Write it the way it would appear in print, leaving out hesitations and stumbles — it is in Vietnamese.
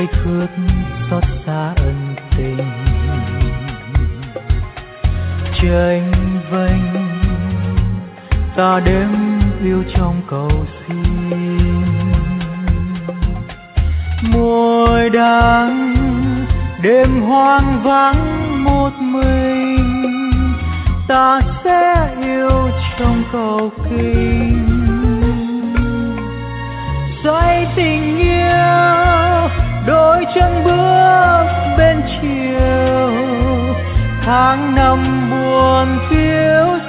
ngây thước xót xa ân tình. Chênh vênh ta đêm yêu trong cầu xin, môi đắng đêm hoang vắng một mình, ta sẽ yêu trong cầu kinh. Xoay tình yêu đôi chân bước bên chiều, tháng năm buồn phiêu